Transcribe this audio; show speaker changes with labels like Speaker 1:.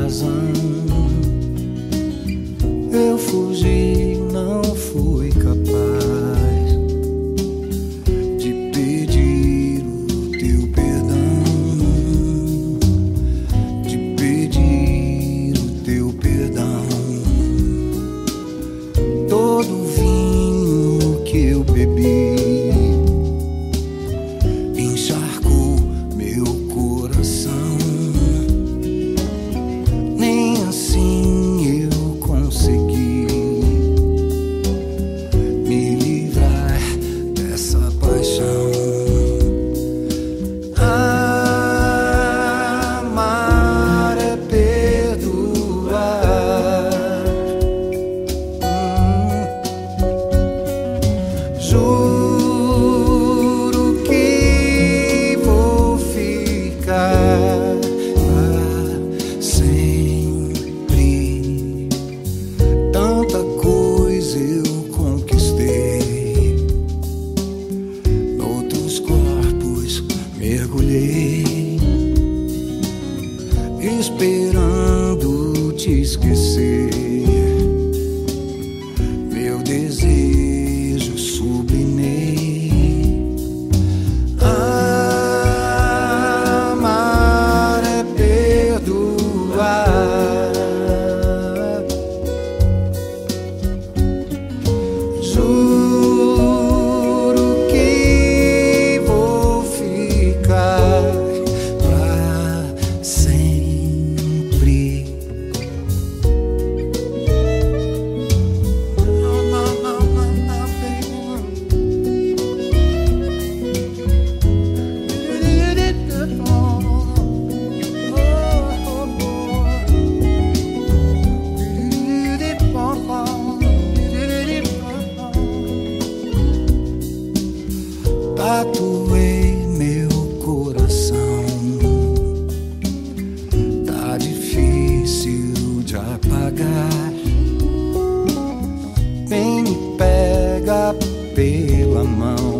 Speaker 1: razão. Eu fugi, não fui capaz de pedir o teu perdão, de pedir o teu perdão. Todo o vinho que eu bebi encharcou meu coração. Nem assim eu consegui me livrar dessa paixão. Amar é perdoar. Juro que vou ficar pra sempre. Tanta coisa eu conquistei, noutros corpos mergulhei, esperando te esquecer. Meu desejo sublimei. Amar é perdoar. Juro que vou ficar pra sempre. Tatuei meu coração, tá difícil de apagar. Vem me pega pela mão,